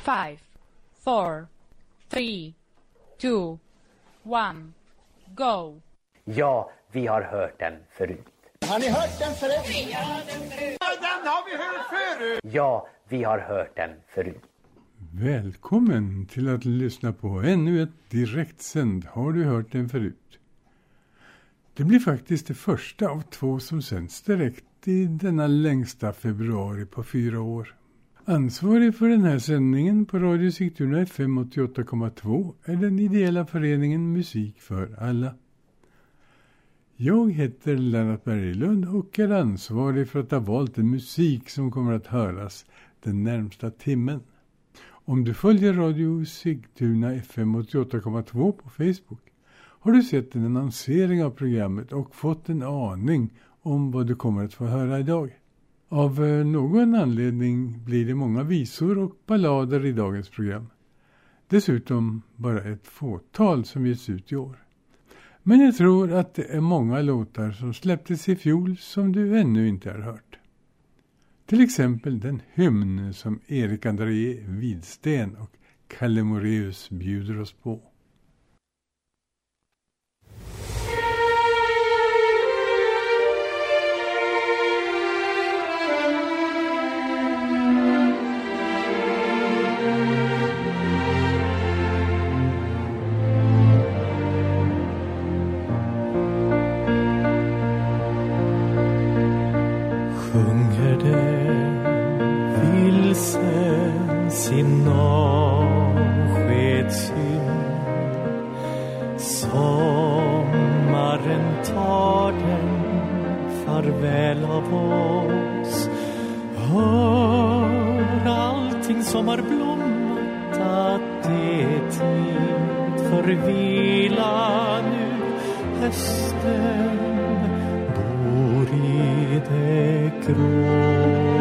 5, 4, 3, 2, 1, go! Ja, vi har hört den förut. Har ni hört den förut? Ja, den har vi hört förut. Ja, vi har hört den förut. Välkommen till att lyssna på ännu ett direktsänd. Har du hört den förut? Det blir faktiskt det första av 2 som sänds direkt i denna längsta februari på 4 år. Ansvarig för den här sändningen på Radio Sigtuna FM 88,2 är den ideella föreningen Musik för alla. Jag heter Lennart Berglund och är ansvarig för att ha valt en musik som kommer att höras den närmsta timmen. Om du följer Radio Sigtuna FM 88,2 på Facebook har du sett en annonsering av programmet och fått en aning om vad du kommer att få höra idag. Av någon anledning blir det många visor och ballader i dagens program. Dessutom bara ett fåtal som ges ut i år. Men jag tror att det är många låtar som släpptes i fjol som du ännu inte har hört. Till exempel den hymn som Erik André Widsten och Kalle Moreus bjuder oss på. Sin avskedssynd. Sommaren tar den farväl av oss. Hör allting som har blommat att det är tid för vila nu. Hösten bor i det grå.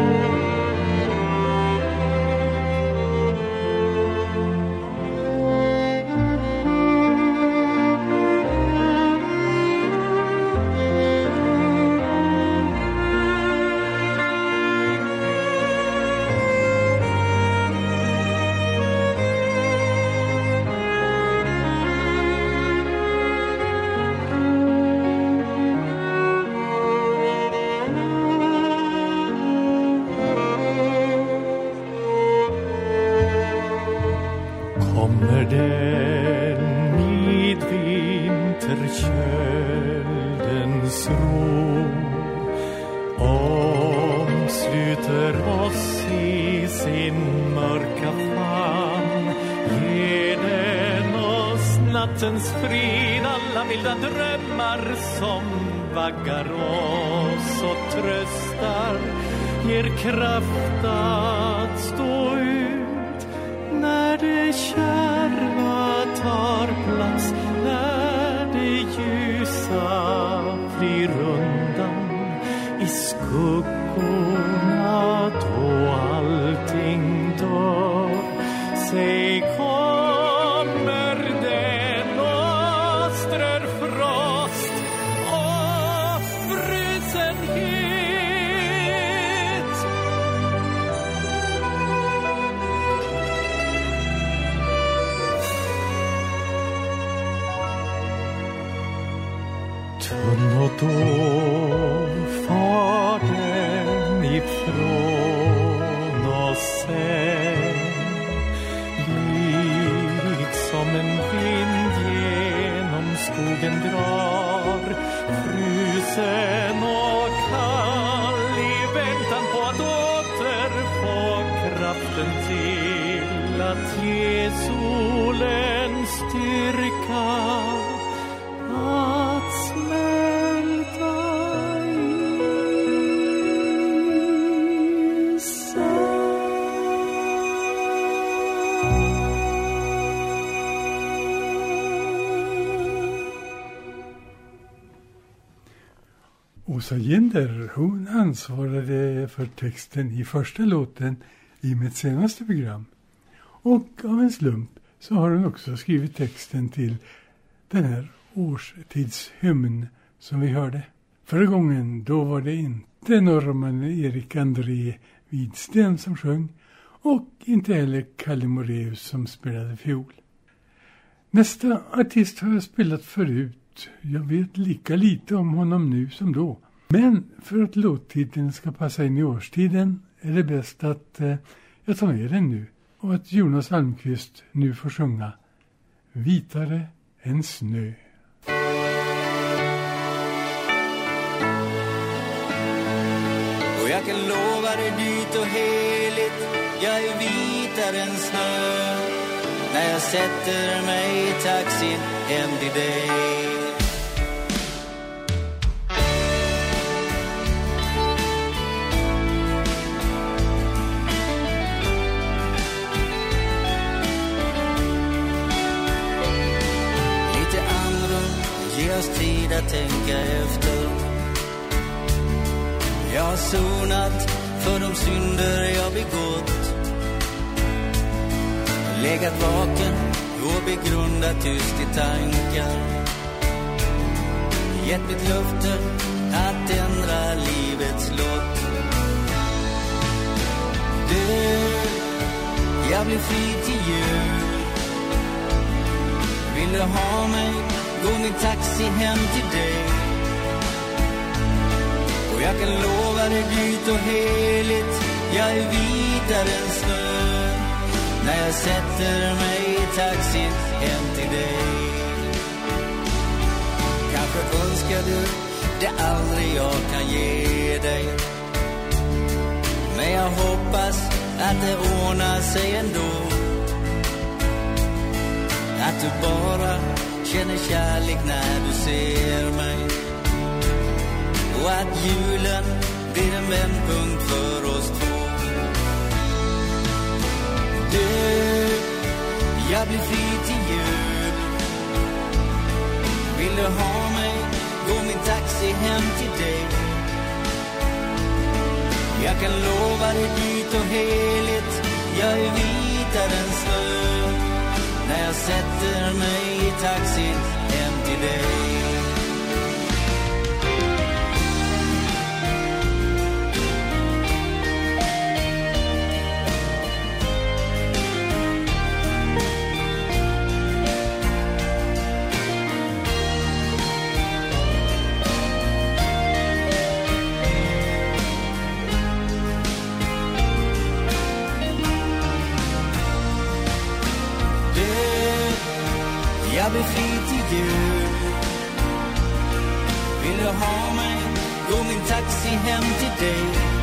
Frid, alla vilda drömmar som vaggar oss och tröstar, ger kraft att stå ut när det kärva tar plats, när det ljusa flyr undan i skuggorna då allting dör. Säg då far den ifrån oss sen, liksom en vind genom skogen drar, frusen och kall i väntan på att återfå kraften till att ge solen styrka att smälta Åsa Ginder, hon ansvarade för texten i första låten i mitt senaste program. Och av en slump så har hon också skrivit texten till den här årstidshymn som vi hörde. Förra gången då var det inte norrmannen Erik André Widsten som sjöng. och inte heller Kalle Moraeus som spelade fiol. Nästa artist har jag spelat förut. Jag vet lika lite om honom nu som då. Men för att låttiteln ska passa in i årstiden är det bäst att jag tar med den nu. Och att Jonas Almqvist nu får sjunga Vitare än snö. Och jag kan lova dig dyrt och heligt, jag är vitare än snö. När jag sätter mig i taxin hem till dig. Lite andrum, ge oss tid att tänka efter. Jag har sonat för de synder jag begått. Legat vaken och begrundat tyst i tankar. Gett mitt löfte att ändra livets lott. Du, jag blir fri till jul. Vill du ha mig, gå min taxi hem till dig. Och jag kan lova dig dyrt och heligt, jag är vitare än snö. När jag sätter mig i taxin hem till dig. Kanske önskar du det aldrig jag kan ge dig. Men jag hoppas att det ordnar sig ändå. Att du bara känner kärlek när du ser mig. Och att julen blir en vändpunkt för oss två. Du, jag blir fri till jul. Vill du ha mig, gå min taxi hem till dig. Jag kan lova dig dyrt och heligt, jag är vitare än snö. När jag sätter mig i taxin hem till dig. Jag blir fri till jul. Vill du ha mig, gå min taxi hem till dig.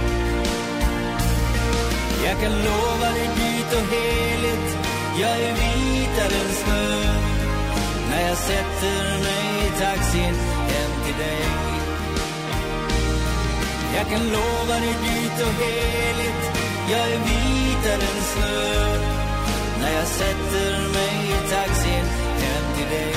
Jag kan lova dig dyrt och heligt, jag är vitare än snö. När jag sätter mig i taxin hem till dig. Jag kan lova dig dyrt och heligt, jag är vitare än snö. När jag sätter mig i taxin hem till dig.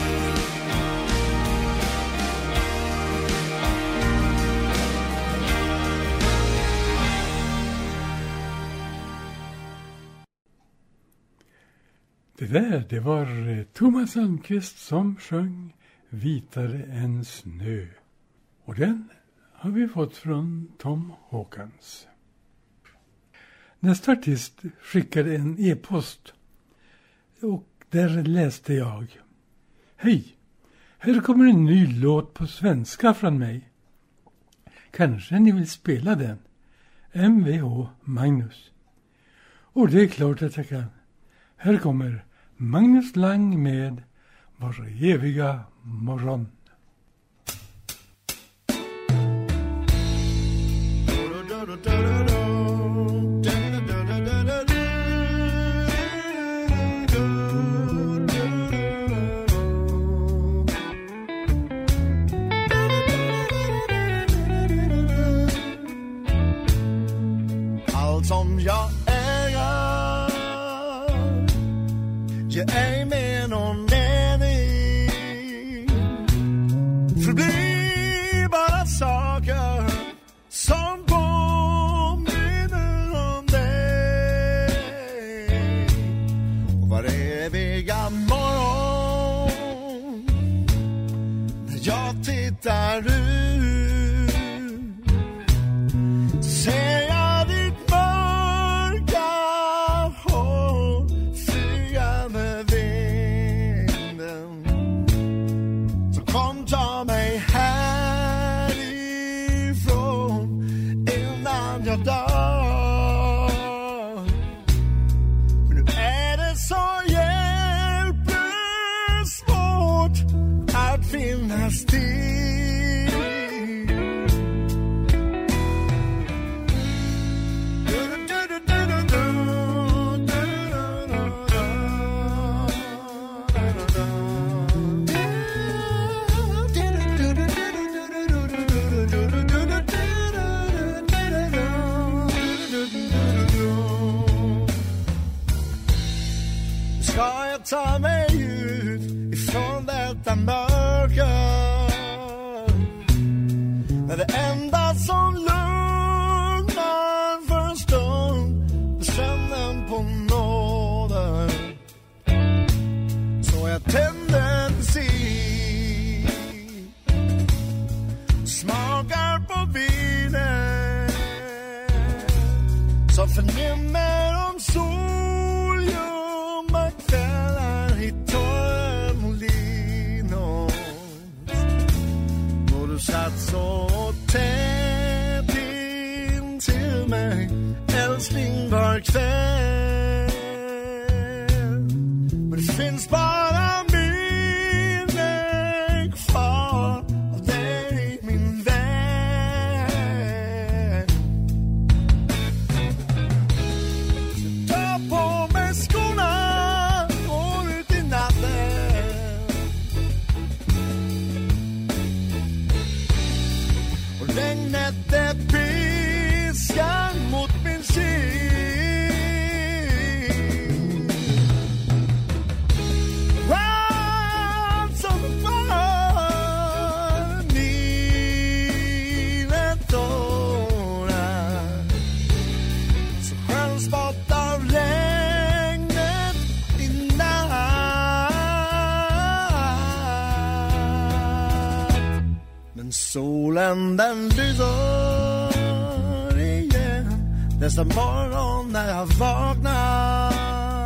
Det var Thomas Almqvist som sjöng Vitare än snö. Och den har vi fått från Tom Håkans. Nästa artist skickade en e-post och där läste jag: Hej, här kommer en ny låt på svenska från mig. Kanske ni vill spela den? MVH Magnus. Och det är klart att jag kan. Här kommer Magnus Lang med Vår eviga morgon. Allt som jag äger ger ej med någon mening. Förblir bara saker som påminner om dig. Och var eviga morgon när jag tittar ut ser jag ditt mörka ta mig ut ifrån detta mörker. När det enda som lugnar för en stund är sömnen på nåden. Så jag tänder musik, smakar på vinen som förnimmer om solljumma kvällar i Torremolinos. Och du satt så tätt in till mig, älskling, var kväll. Men det finns bara minnen kvar av dig, min vän. Ta på mig skorna och ut i natten. Och regnet det piskar mot min kind. Run som fan livet tårar. Så skönspottar regnet i natt. Men solen den lyser igen nästa morgon när jag vaknar.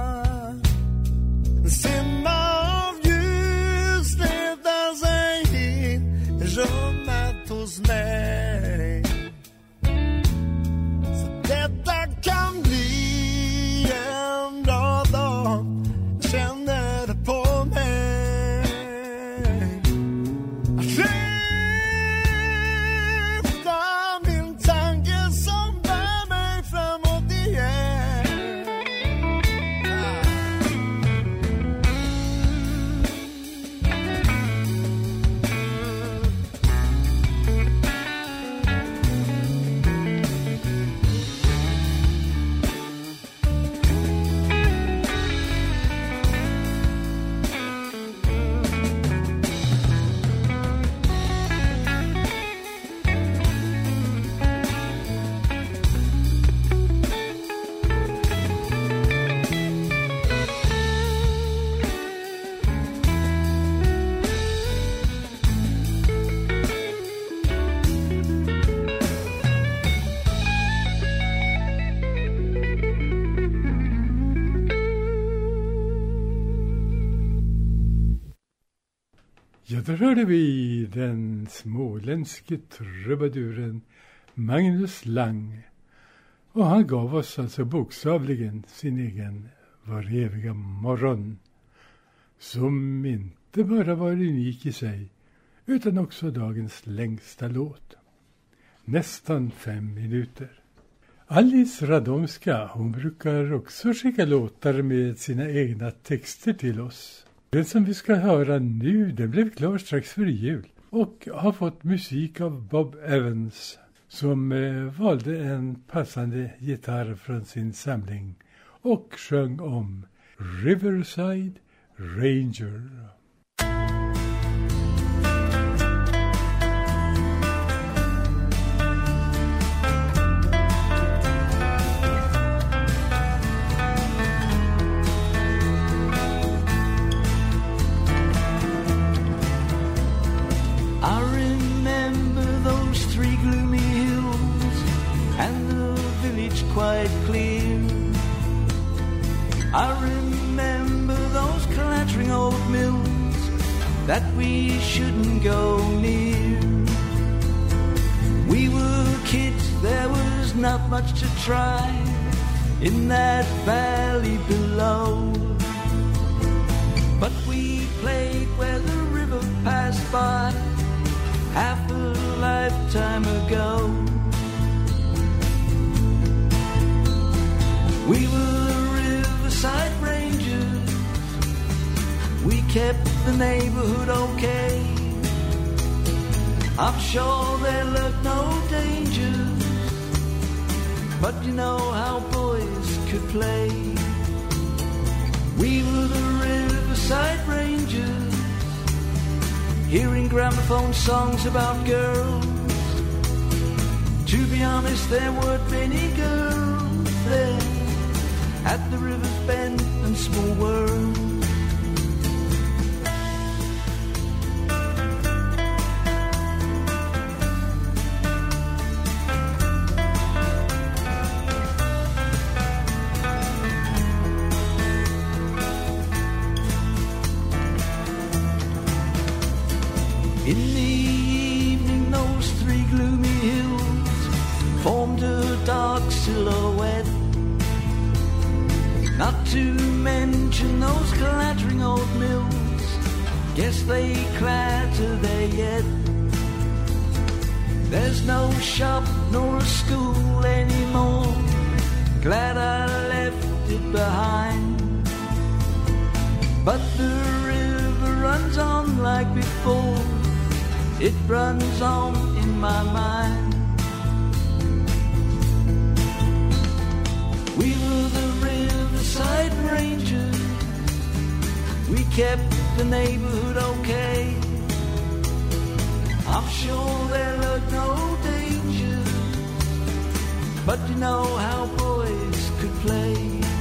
Simma av ljus letar sig in i rummet hos mig. Så detta kan bli en bra dag, jag känner det på mig. Att lyfta min tanke som bär mig framåt igen. Ja, där hörde vi den småländske trubaduren Magnus Lang. Och han gav oss alltså bokstavligen sin egen Var eviga morgon. Som inte bara var unik i sig, utan också dagens längsta låt. Nästan 5 minuter. Alice Radomska, hon brukar också skicka låtar med sina egna texter till oss. Den som vi ska höra nu, den blev klar strax före jul och har fått musik av Bob Evans som valde en passande gitarr från sin samling och sjöng om Riverside Ranger. Quite clear. I remember those clattering old mills that we shouldn't go near. We were kids, there was not much to try in that valley below. But we played where the river passed by half a lifetime ago. We were the Riverside Rangers. We kept the neighborhood okay. I'm sure there lurked no dangers, but you know how boys could play. We were the hearing gramophone songs about girls. To be honest, there weren't many girls there at the river's bend and Small World. In the evening, those three gloomy hills formed a dark silhouette. Not to mention those clattering old mills, guess they clatter there yet. There's no shop nor a school anymore, glad I left it behind. But the river runs on like before, it runs on in my mind. We were the Riverside Rangers, we kept the neighborhood okay. I'm sure there lurked no danger, but you know how boys could play.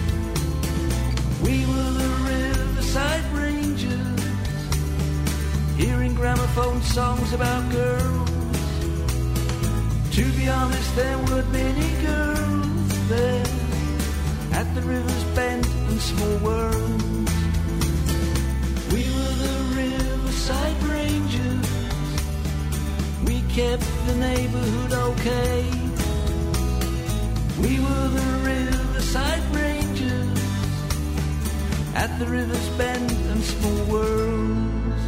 We were the Riverside Rangers, hearing gramophone songs about girls. To be honest, there weren't many girls there at the river's bend and Small World. We were the Riverside Rangers, we kept the neighborhood okay. We were the Riverside Rangers at the river's bend and Small World.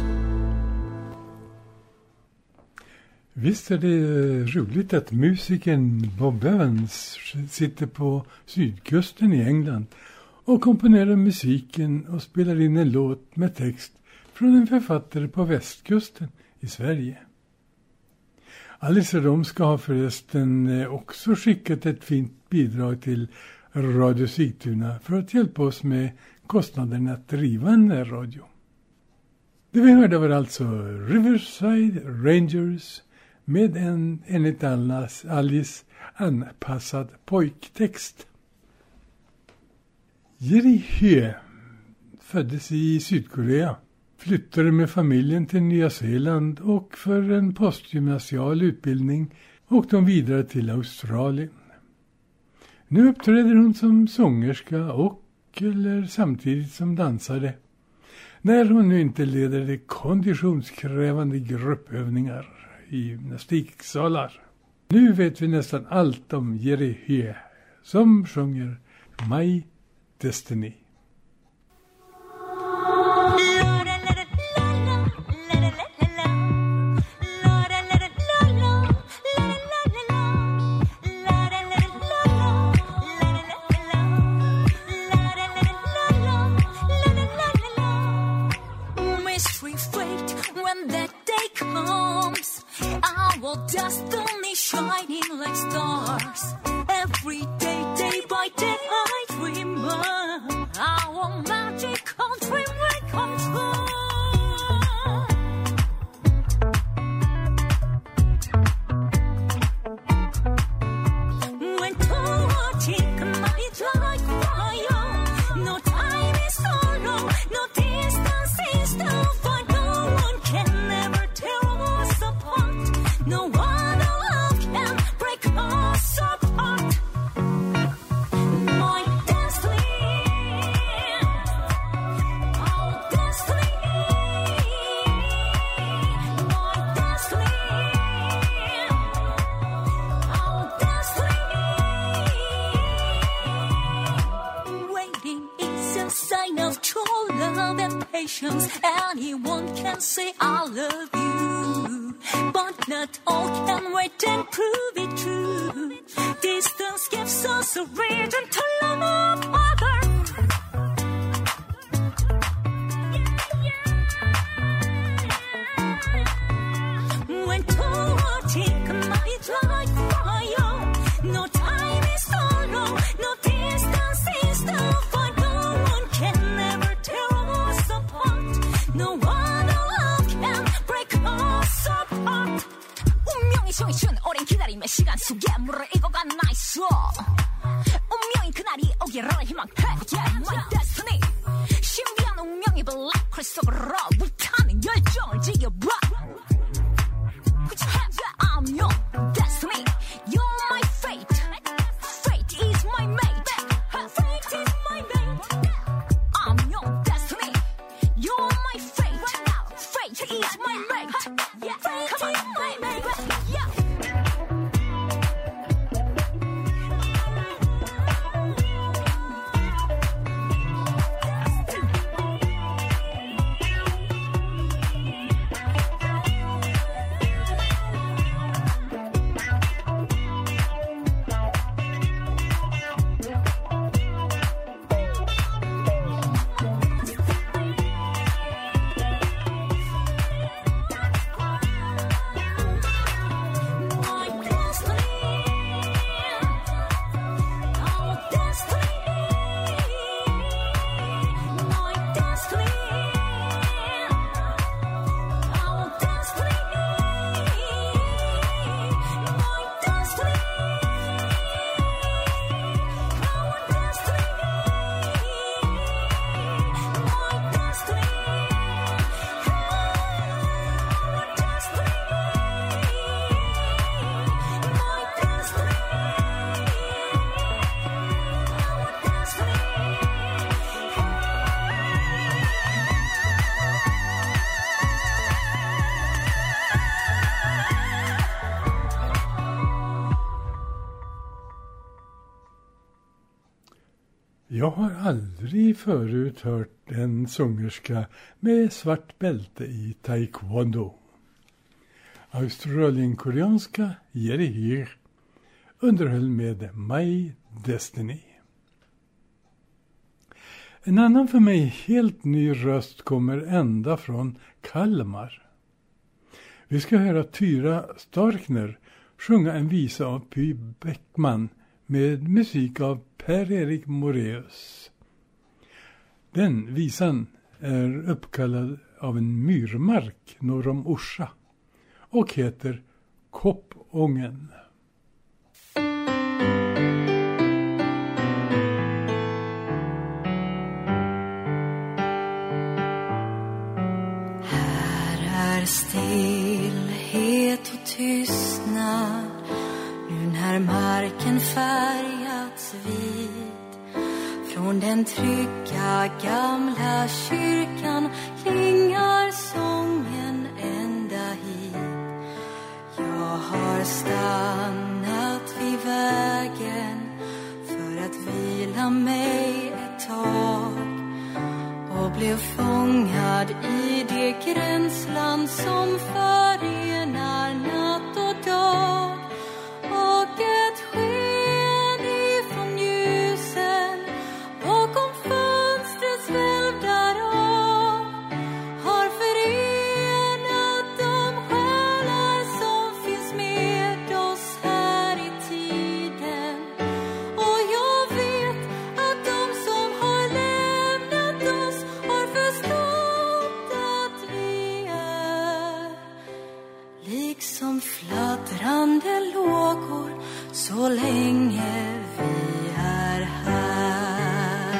Visst är det roligt att musikern Bob Evans sitter på sydkusten i England och komponerar musiken och spelar in en låt med text från en författare på västkusten i Sverige. Alice Romska har förresten också skickat ett fint bidrag till Radio Sigtuna för att hjälpa oss med kostnaden att driva en radio. Det vi hörde var alltså Riverside Rangers med en enligt Alice anpassad pojktext. Jerry Hue föddes i Sydkorea, flyttade med familjen till Nya Zeeland och för en postgymnasial utbildning åkte hon vidare till Australien. Nu uppträder hon som sångerska eller samtidigt som dansare, när hon nu inte leder de konditionskrävande gruppövningar i gymnastiksalar. Nu vet vi nästan allt om Jerry Hue som sjunger My Destiny. Destiny shining like stars. Every day, day by day, I dream of our magical dream will come true. When touching light like fire, no time is sorrow, no distance is too far. No one can ever tear us apart. No one. Anyone can say I love you, but not all can wait and prove it true. Distance gives us a reason to love other. When touching light like fire, no time is sorrow, no distance is too far. No one can ever tear us apart. No one love can break 이런 희망 Yeah, my destiny 신비한 운명이 블랙홀 속으로 불타는 열정을 지겨봐 Put your hands up, I'm your destiny You're my fate Fate is my mate Fate is my mate I'm your destiny You're my fate Fate is my mate Fate is my mate Yeah Jag har aldrig förut hört en sångerska med svart bälte i taekwondo. Australienkoreanska Jerry Heer underhöll med My Destiny. En annan för mig helt ny röst kommer ända från Kalmar. Vi ska höra Tyra Starkner sjunga en visa av Py Bäckman med musik av Per-Erik Moreus. Den visan är uppkallad av en myrmark norr om Orsa och heter Koppången. Här är stillhet och tystnad nu när marken färgats vit. Från den trygga gamla kyrkan klingar sången ända hit. Jag har stannat vid vägen för att vila mig ett tag och blev fångad i det gränsland som förenar natt och dag. Och ett sken ifrån ljusen bakom fönstrets välv därav har förenat de själar som finns med oss här i tiden. Och jag vet att de som har lämnat oss har förstått att vi är liksom fladdrande lågor så länge vi är här.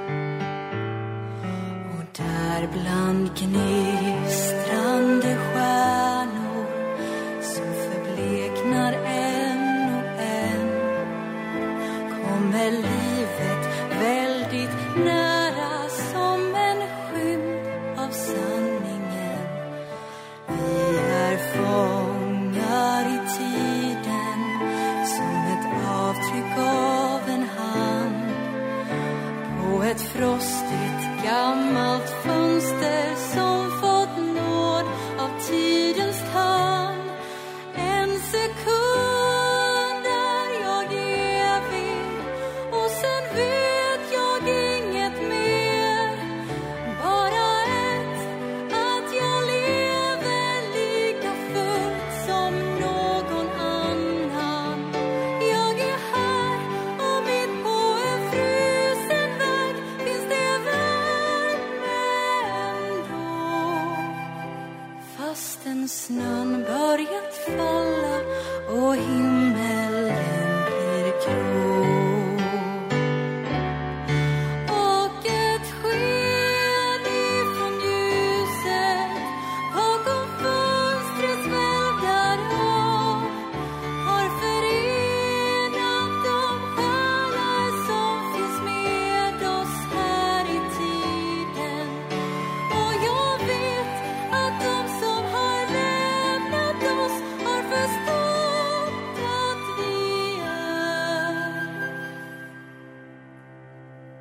Och där bland gnistrande stjärnor som förbleknar en och en kommer livet väldigt nära som en skymt av sanningen. Vi är fångar i tiden som ett avtryck av en hand på ett frostigt gammalt fönster som fått nåd av tidens tand. En sekund är jag evig och sen vet jag inget mer. Bara att jag lever lika fullt som någon annan. Jag är här och mitt på en frusen väg finns det värme ändå. Fastän snön börjat falla och himmelen blir grå.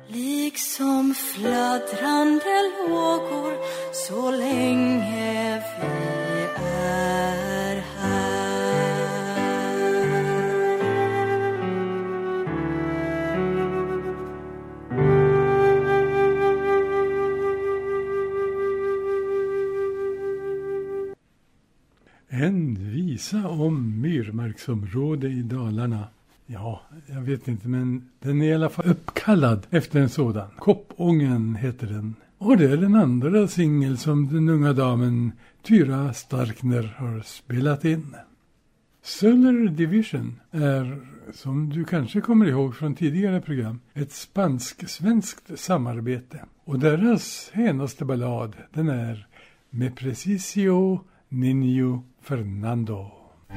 Liksom fladdrande lågor så länge vi är här. En visa om myrmarksområde i Dalarna. Ja, jag vet inte, men den är i alla fall uppkallad efter en sådan. Koppången heter den. Och det är den andra singel som den unga damen Tyra Starkner har spelat in. Solar Division är, som du kanske kommer ihåg från tidigare program, ett spansk-svenskt samarbete. Och deras senaste ballad, den är Med Precisio Niño Fernando.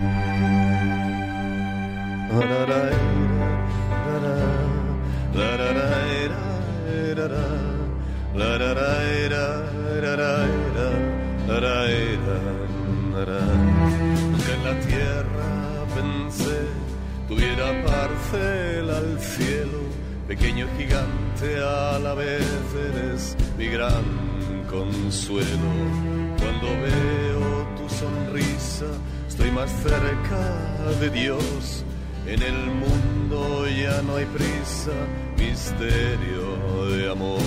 Nunca en la tierra pensé tuviera parcela al cielo, pequeño gigante a la vez eres mi gran consuelo. Cuando veo tu sonrisa estoy más cerca de Dios. En el mundo ya no hay prisa, misterio de amor.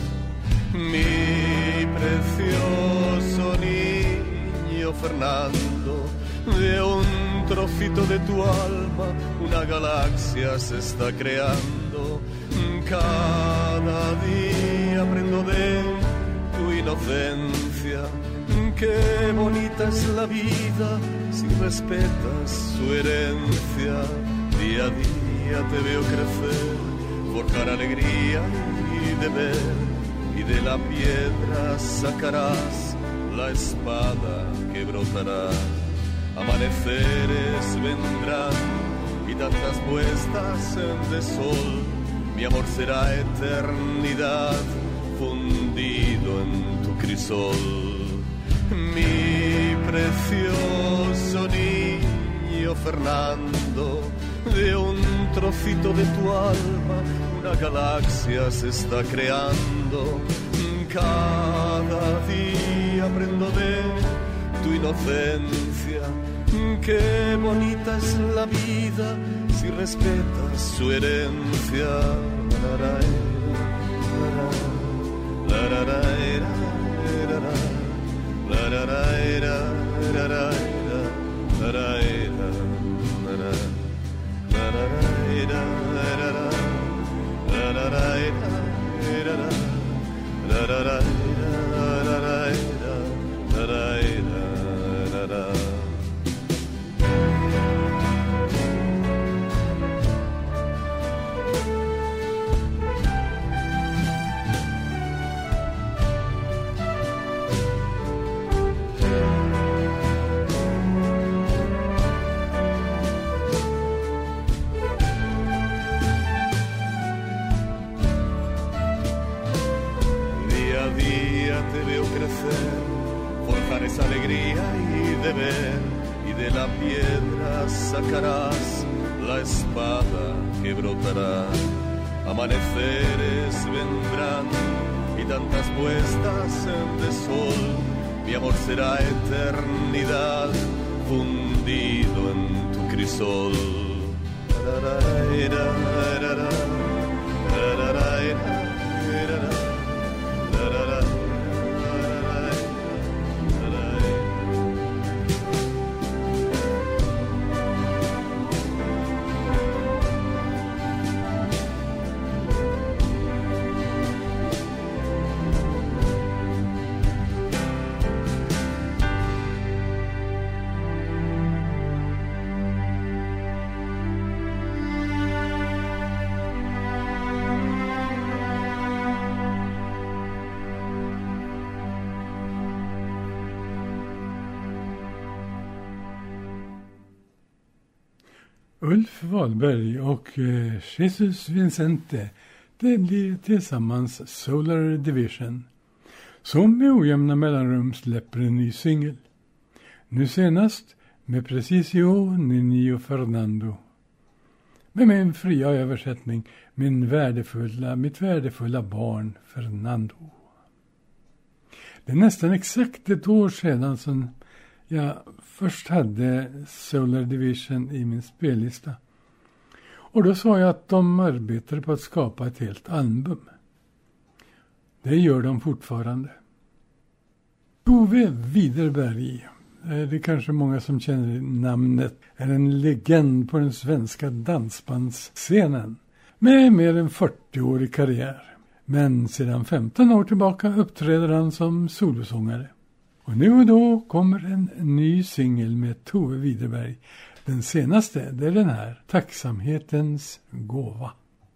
Mi precioso niño Fernando, de un trocito de tu alma una galaxia se está creando. Cada día aprendo de tu inocencia. Qué bonita es la vida si respetas su herencia. Día a día te veo crecer, forjar alegría y deber, y de la piedra sacarás la espada que brotará. Amaneceres vendrán y tantas puestas de sol, mi amor será eternidad fundido en tu crisol. Mi precioso niño Fernando, de un trocito de tu alma una galaxia se está creando. Cada día aprendo de tu inocencia. Qué bonita es la vida si respetas su herencia. Forjarás alegría y deber, y de la piedra sacarás la espada que brotará. Amaneceres vendrán y tantas puestas de sol, mi amor será eternidad fundido en tu crisol. Ulf Wahlberg och Jesus Vincente, det blir tillsammans Solar Division, som med ojämna mellanrum släpper en ny singel. Nu senast med Precisio Niño Fernando. med min fria översättning mitt värdefulla barn Fernando. Det är nästan exakt ett år sedan som jag först hade Solar Division i min spellista. Och då sa jag att de arbetar på att skapa ett helt album. Det gör de fortfarande. Tove Widerberg, det är kanske många som känner namnet, är en legend på den svenska dansbandsscenen med mer än 40-årig karriär. Men sedan 15 år tillbaka uppträder han som solosångare. Och nu och då kommer en ny singel med Tove Widerberg. Den senaste, det är den här, Tacksamhetens gåva.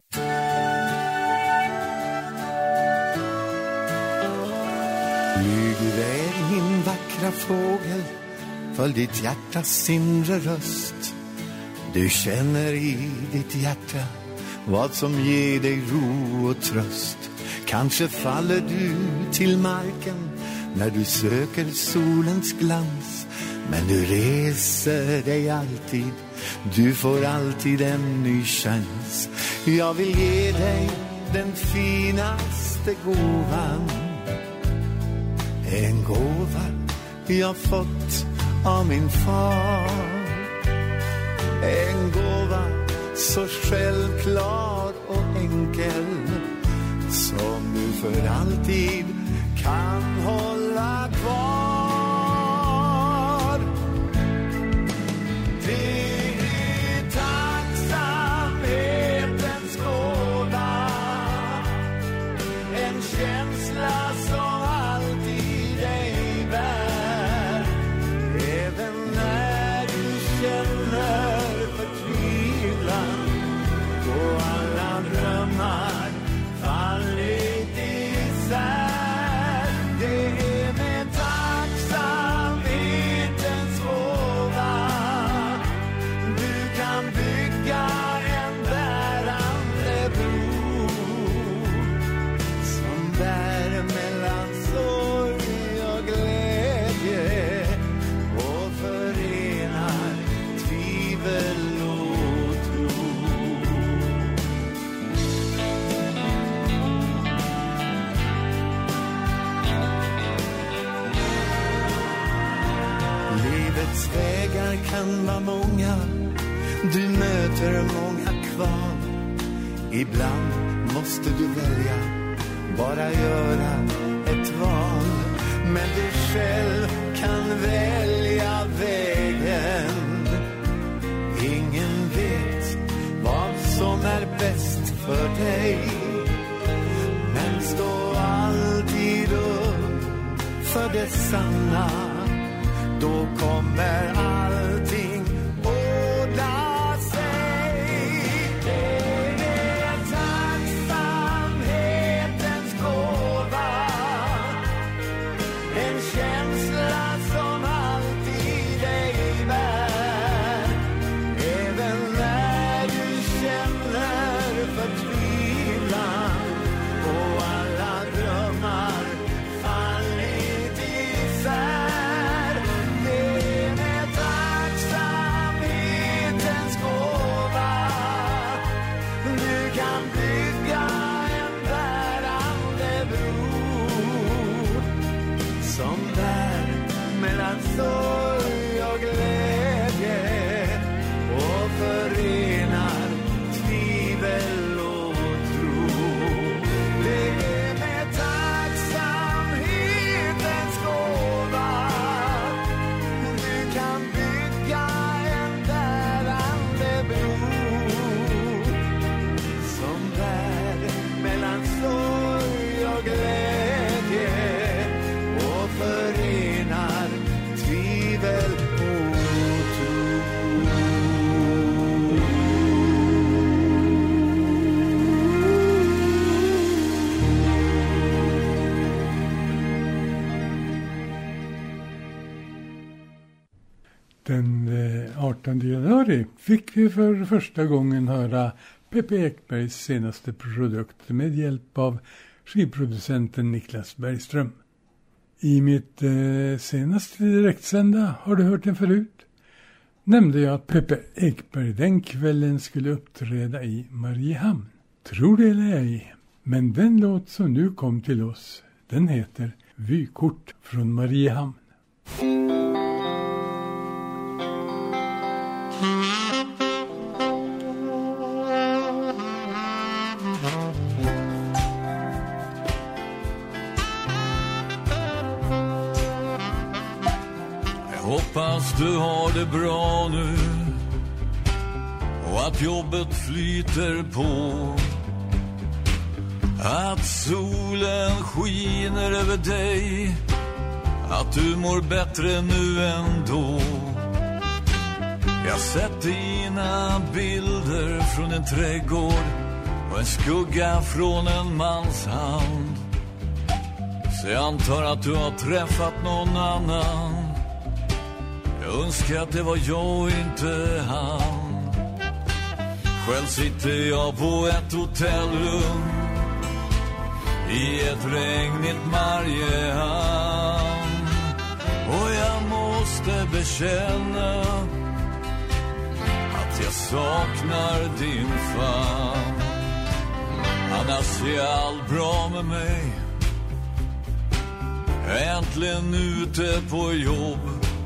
Flyg iväg min vackra fågel, följ ditt hjärtas inre röst. Du känner i ditt hjärta vad som ger dig ro och tröst. Kanske faller du till marken när du söker solens glans. Men du reser dig alltid, du får alltid en ny chans. Jag vill ge dig den finaste gåvan, en gåva jag fått av min far. En gåva så självklar och enkel, som du för alltid kan hålla kvar. Det är tacksamhetens gåva, en känsla som alltid dig bär. Även när du känner förtvivlan och alla drömmar fallit isär. Det är med tacksamhetens gåva du kan bygga en bärande bro, som bär mellan sorg och glädje och förenar tvivel och tro. Livets vägar kan vara många, du möter många kval. Ibland måste du välja, bara göra ett val. Men du själv kan välja vägen. Ingen vet vad som är bäst för dig, men stå alltid upp för det sanna. Då kommer allting ordna sig. Det är tacksamhetens gåva, en känsla som alltid dig bär. Även när du känner förtvivlan och alla drömmar fallit isär. Sorg och glädje och förenar tvivel och tro. Det är med tacksamhetens gåva du kan bygga en bärande bro, som bär mellan sorg och glädje och förenar tvivel och tro. Den 18 januari fick vi för första gången höra Peppe Ekbergs senaste produkt med hjälp av skivproducenten Niklas Bergström. I mitt senaste direktsända har du hört den förut. nämnde jag att Peppe Ekberg den kvällen skulle uppträda i Mariehamn. Tror det eller ej, men den låt som nu kom till oss, den heter Vykort från Mariehamn. Hoppas du har det bra nu och att jobbet flyter på, att solen skiner över dig, att du mår bättre nu än då. Jag sett dina bilder från en trädgård och en skugga från en mans hand, så jag antar att du har träffat någon annan. Jag önskar att det var jag och inte han. Själv sitter jag på ett hotellrum i ett regnigt Mariehamn, och jag måste bekänna att jag saknar din famn. Annars är allt bra med mig. Jag är äntligen ute på jobb.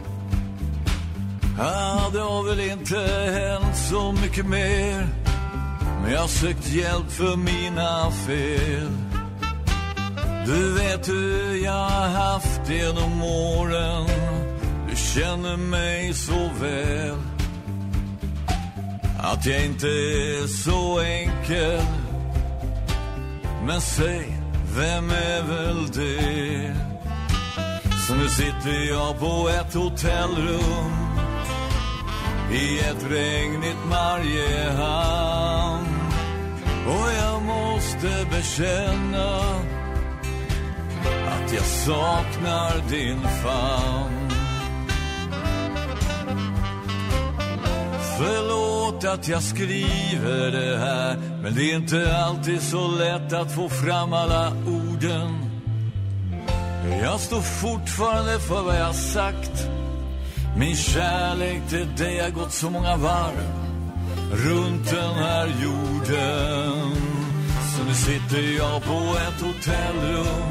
Det har väl inte hänt så mycket mer, men jag har sökt hjälp för mina fel. Du vet hur jag har haft genom åren, du känner mig så väl. Att jag inte är så enkel, men säg, vem är väl det? Så nu sitter jag på ett hotellrum i ett regnigt Mariehamn, och jag måste bekänna att jag saknar din famn. Förlåt att jag skriver det här, men det är inte alltid så lätt att få fram alla orden. Jag står fortfarande för vad jag sagt. Min kärlek till dig har gått så många varv runt den här jorden. Så nu sitter jag på ett hotellrum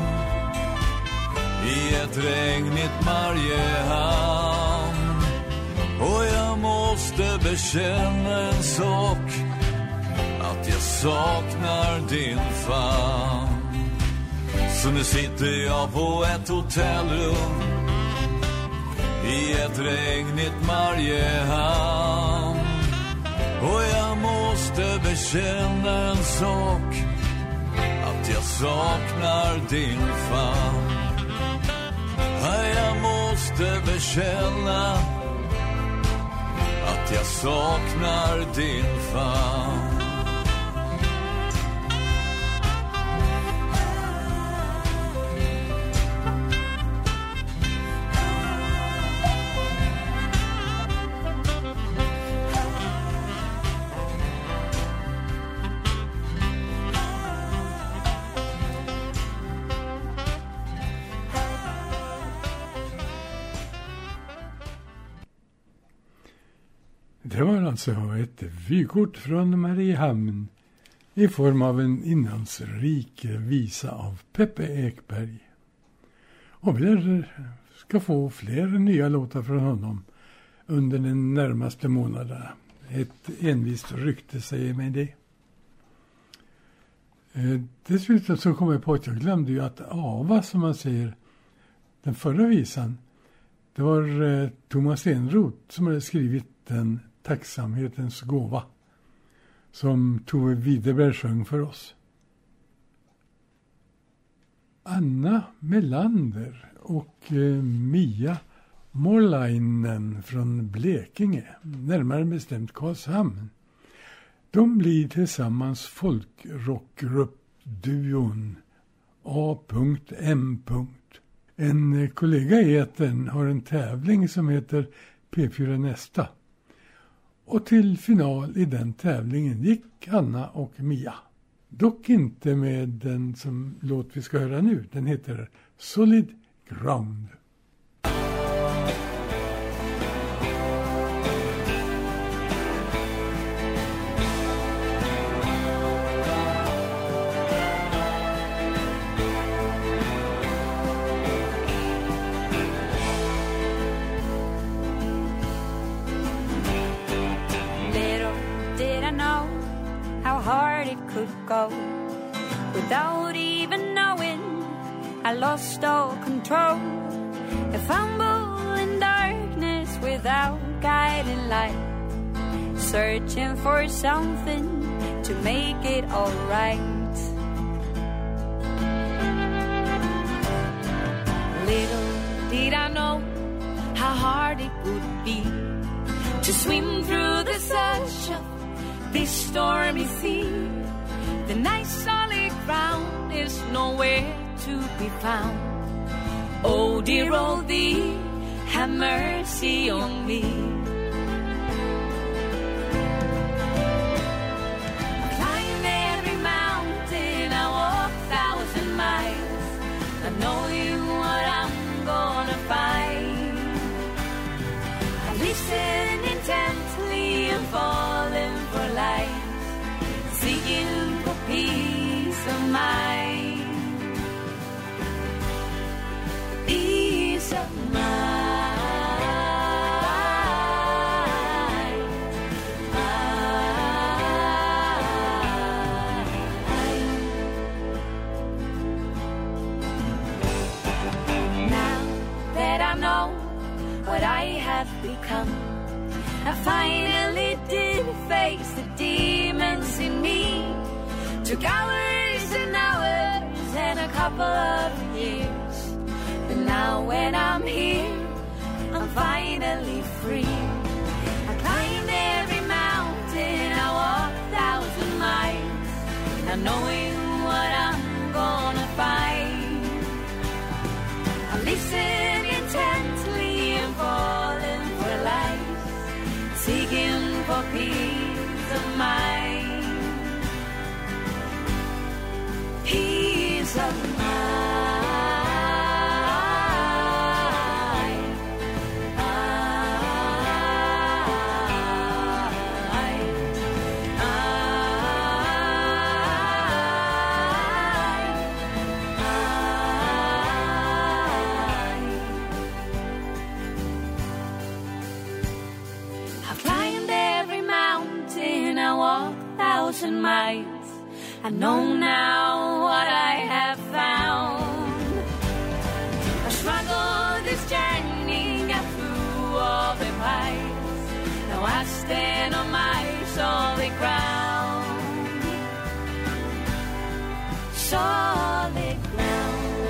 i ett regnigt Mariehamn, och jag måste bekänna en sak, att jag saknar din famn. Så nu sitter jag på ett hotellrum i ett regnigt Mariehamn, och jag måste bekänna en sak, att jag saknar din famn. Jag måste bekänna att jag saknar din famn. Det var alltså ett vykort från Mariehamn i form av en innandsrik visa av Peppe Ekberg. Och vi ska få fler nya låtar från honom under den närmaste månaderna. Ett envist rykte säger mig det. Dessutom så kom jag på att jag glömde ju att Ava, som man säger, den förra visan, det var Thomas Enroth som hade skrivit den Tacksamhetens gåva, som Tove Widerberg sjöng för oss. Anna Melander och Mia Morlainen från Blekinge, närmare bestämt Karlshamn. De blir tillsammans folkrockgruppduon A.M. En kollega i etern har en tävling som heter P4 Nästa. Och till final i den tävlingen gick Anna och Mia. Dock inte med den som låt vi ska höra nu. Den heter Solid Ground. without even knowing I lost all control. I fumble in darkness without guiding light, searching for something to make it all right. Little did I know how hard it would be to swim through the surge of this stormy sea. The nice solid ground is nowhere to be found. Oh dear old thee, have mercy on me. I climb every mountain, I walk 1,000 miles. I know you what I'm gonna find. I listen intently and falling for life, seeking for peace of mind. Peace of mind. Now that I know what I have become, I finally did face the demons in me. Took hours and hours and a couple of years, but now when I'm here, I'm finally free. I climbed every mountain, I walked 1,000 miles, not knowing what I'm gonna find. I listen intently and falling for life, seeking for peace of mind. Peace of mind. I've climbed every mountain, I walked 1,000 miles. I know now what I have found. I struggled this journey, got through all the miles. Now I stand on my solid ground. Solid ground.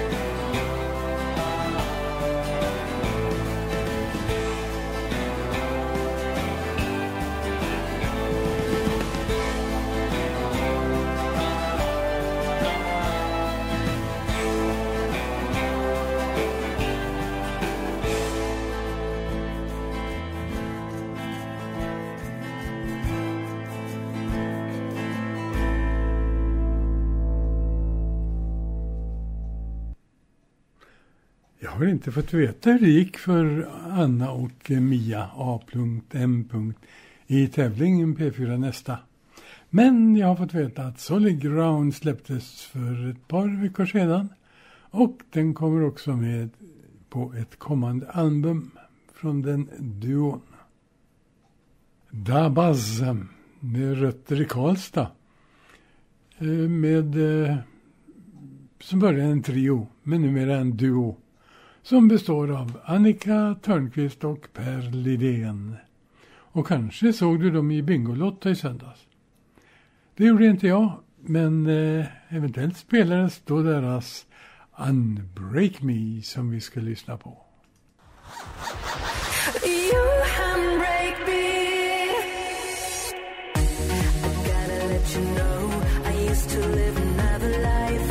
Jag har inte fått veta hur det gick för Anna och Mia A.M. i tävlingen P4 Nästa. Men jag har fått veta att Solid Ground släpptes för ett par veckor sedan. Och den kommer också med på ett kommande album från den duon. Dabas med rötter i Karlstad. Som började en trio, men numera en duo. Som består av Annika Törnqvist och Per Lidén. Och kanske såg du dem i Bingolotta i söndags. Det gjorde inte jag, men eventuellt spelades då deras Unbreak Me som vi ska lyssna på. You unbreak me. I gotta let you know I used to live another life.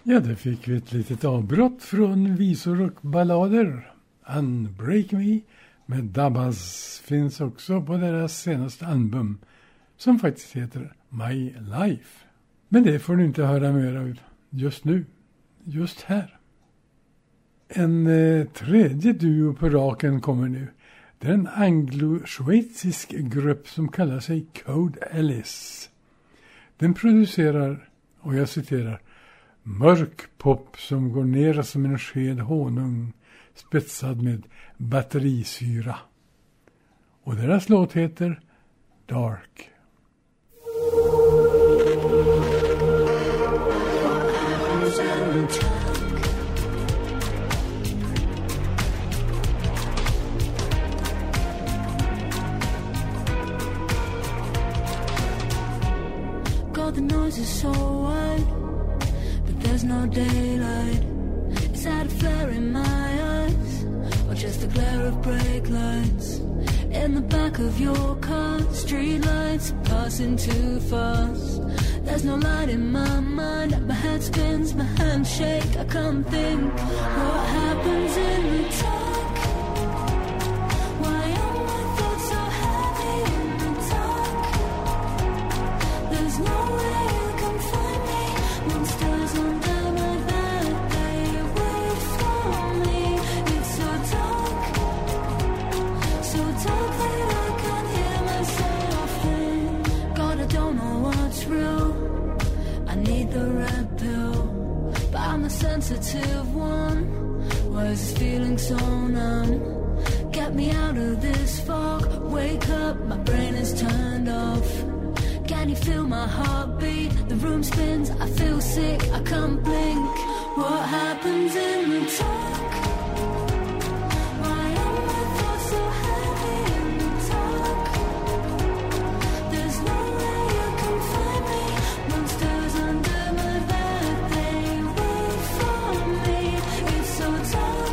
Ja, där fick vi ett litet avbrott från visor och ballader. Unbreak Me med Dabbas finns också på deras senaste album som faktiskt heter My Life. Men det får du inte höra mer av just nu, just här. En tredje duo på raken kommer nu. Det är en anglo-schweizisk grupp som kallar sig Code Ellis. Den producerar, och jag citerar, mörk pop som går ner som en sked honung spetsad med batterisyra. Och deras låt heter Dark. God, the noise is so wide, but there's no daylight. Is that a flare in my eyes, or just the glare of brake lights? In the back of your car, street lights passing too fast. There's no light in my mind, my head spins, my hands shake. I can't think what happens in the dark. Why are my thoughts so heavy in the dark? There's no way you can find me. Monsters under my bed, they wait for me. It's so dark that I can't hear myself think. God, I don't know what's real. I need the red pill, but I'm the sensitive one. Why is this feeling so numb? Get me out of this fog. Wake up, my brain is turned off. Can you feel my heartbeat? The room spins, I feel sick, I can't blink. What happens in the dark? Why are my thoughts so heavy in the dark? There's no way you can find me. Monsters under my bed, they wait for me. It's so dark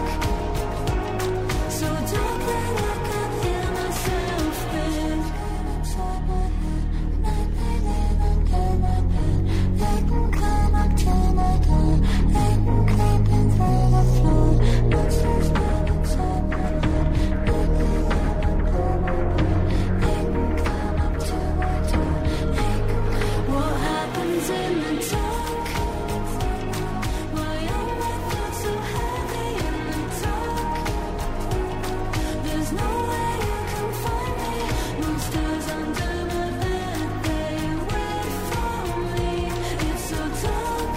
that I can't hear myself think. Inside my head, night they live under my bed. They can climb up to my door. They can creep in through the floor. Monsters live inside my head. Night they live under my bed. They can climb up to my door. What happens in the dark? Why are my thoughts so heavy in the dark? There's no way you can find me. Monsters under my bed, they wait for me. It's so dark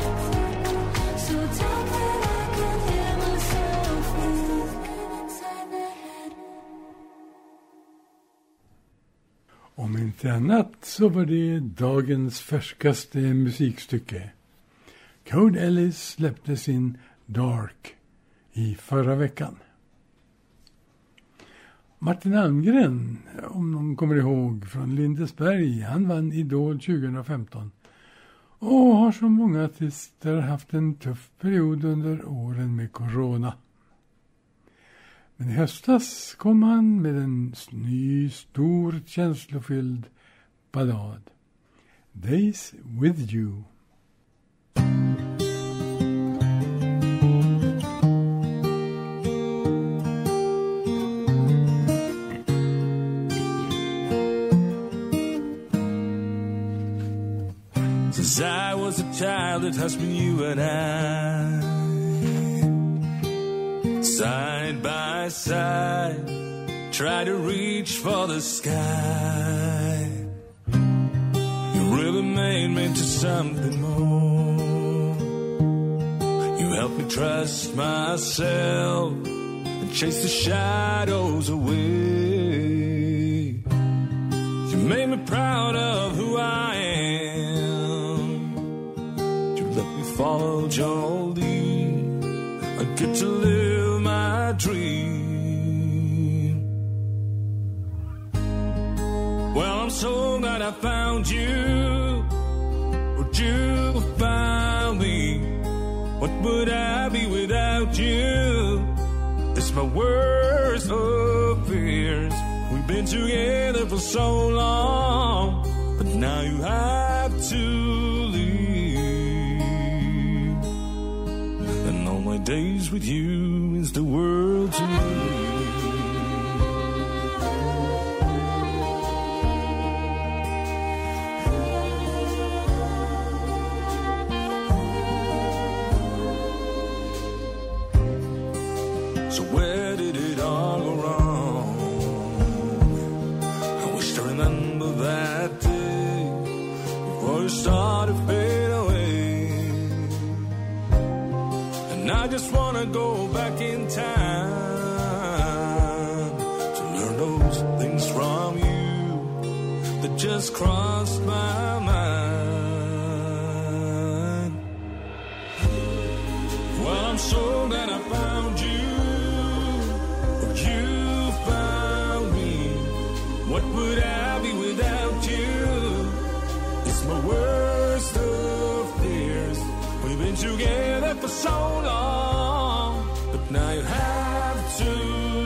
that I can't hear myself move inside my head. Om inte annat så var det dagens färskaste musikstycke. Code Ellis släppte sin Dark i förra veckan. Martin Almgren, om någon kommer ihåg, från Lindesberg, han vann Idol 2015 och har som många artister haft en tuff period under åren med corona. Men i höstas kom han med en ny, stor, känslofylld ballad. Days with you. Since I was a child, it has been you and I, side by side, try to reach for the sky. You really made me into something more. You helped me trust myself and chase the shadows away. You made me proud of who I am. You let me follow your lead. I get to live my dream. Well, I'm so glad I found you. Would you have found me? What would I be without you? It's my worst of fears. We've been together for so long, but now you have to leave. my days with you is the world to me. So where did it all go wrong? I wish to remember that day before you started to fade away. And I just wanna go back in time to learn those things from you that just crossed my mind. Well, I'm so glad I found you. What would I be without you? It's my worst of fears. We've been together for so long, but now you have to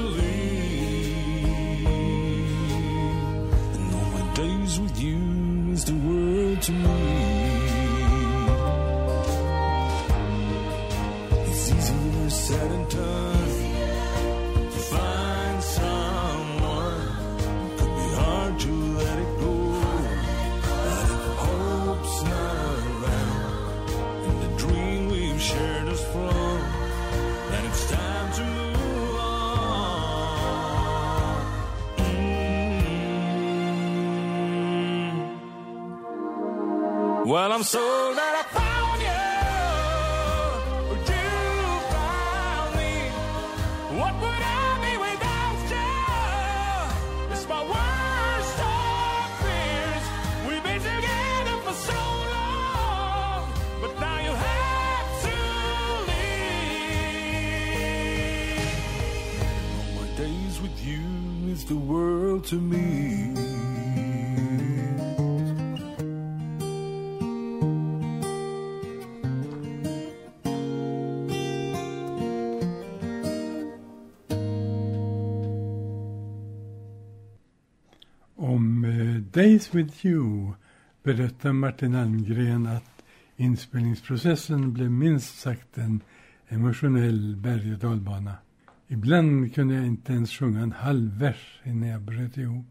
leave. And all my days with you is the world to me. It's easier said than done. Well, I'm so glad I found you. You found me. What would I be without you? It's my worst of fears. We've been together for so long, but now you have to leave. All my days with you is the world to me. Days with you berättar Martin Almgren att inspelningsprocessen blev minst sagt en emotionell berg- och dalbana. Ibland kunde jag inte ens sjunga en halv vers innan jag bröt ihop.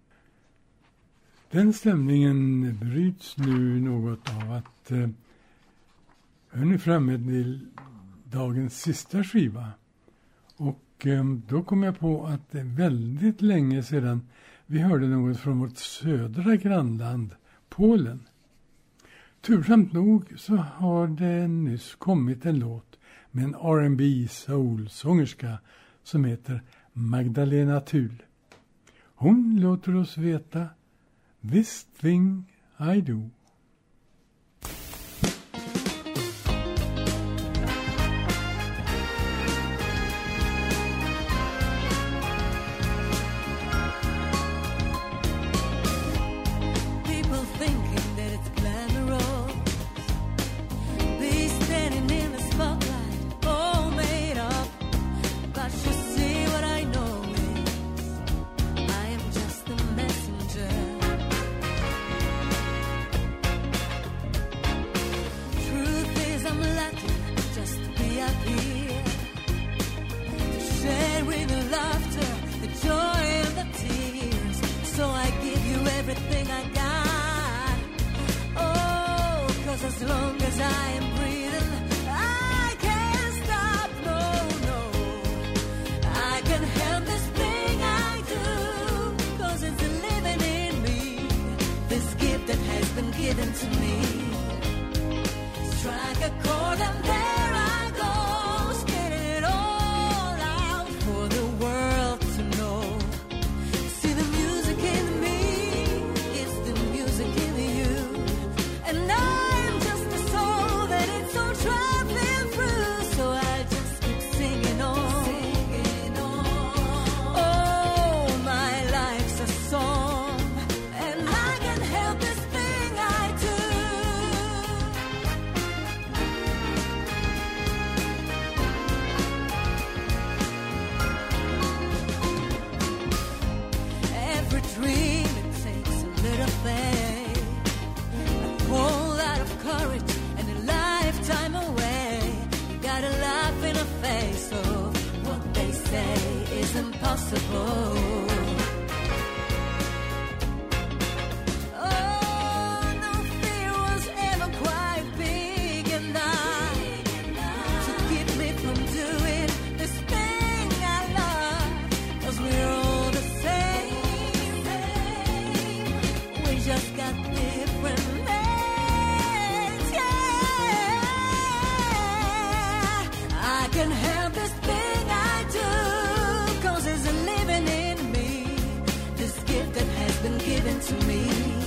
Den stämningen bryts nu något av att jag är nu framme till dagens sista skiva. Och då kom jag på att det är väldigt länge sedan vi hörde något från vårt södra grannland, Polen. Tursamt nog så har det nyss kommit en låt med en R&B soul-sångerska som heter Magdalena Thul. Hon låter oss veta This thing I do. was impossible. To me,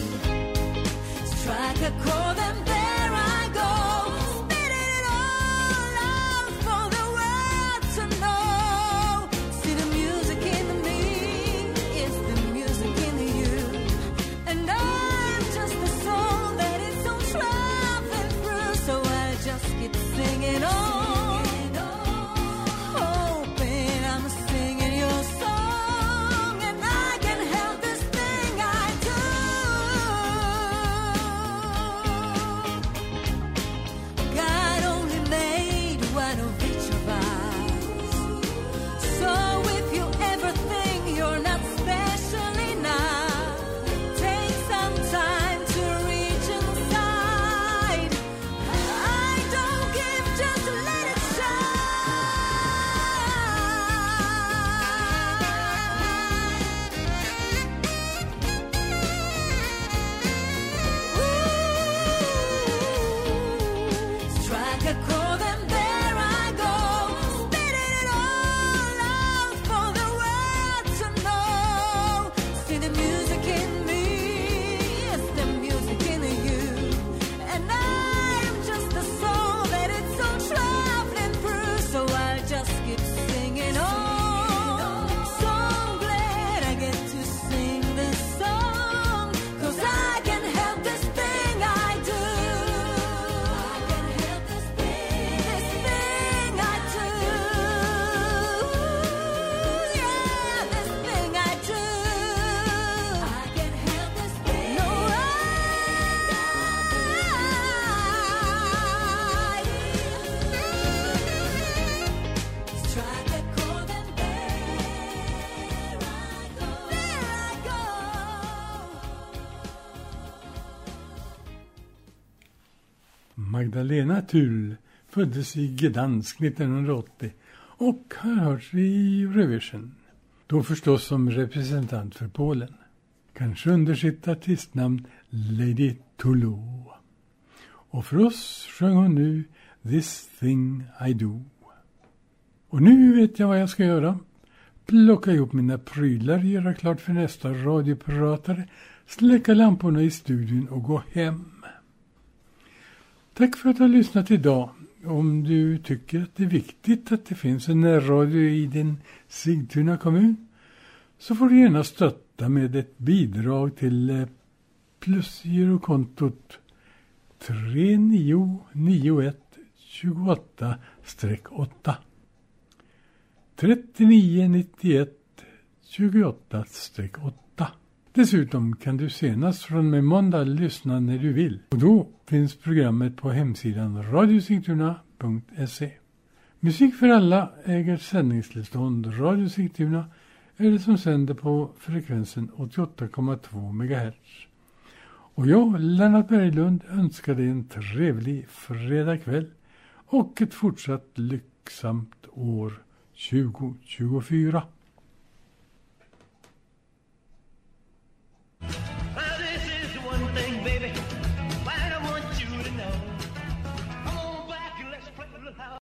strike a chord and there I go, spitting it all out for the world to know. See the music in me, it's the music in you, and I'm just the soul that it's on traveling through, so I just keep singing on. Magdalena Thull föddes i Gdansk 1980 och har hörts i Eurovision. Då förstås som representant för Polen. Kanske under sitt artistnamn Lady Toulouse. Och för oss sjöng hon nu This Thing I Do. Och nu vet jag vad jag ska göra. Plocka ihop mina prylar, göra klart för nästa radiopratare, släcka lamporna i studion och gå hem. Tack för att du har lyssnat idag. Om du tycker att det är viktigt att det finns en närradio i din Sigtuna kommun så får du gärna stötta med ett bidrag till plusgirokontot 399128-8 399128-8. Dessutom kan du senast från med måndag lyssna när du vill. Och då finns programmet på hemsidan radiosigtuna.se. Musik för alla äger sändningstillstånd. Radio Sigtuna är det som sänder på frekvensen 88,2 MHz. Och jag, Lennart Berglund, önskar dig en trevlig fredagkväll och ett fortsatt lycksamt år 2024.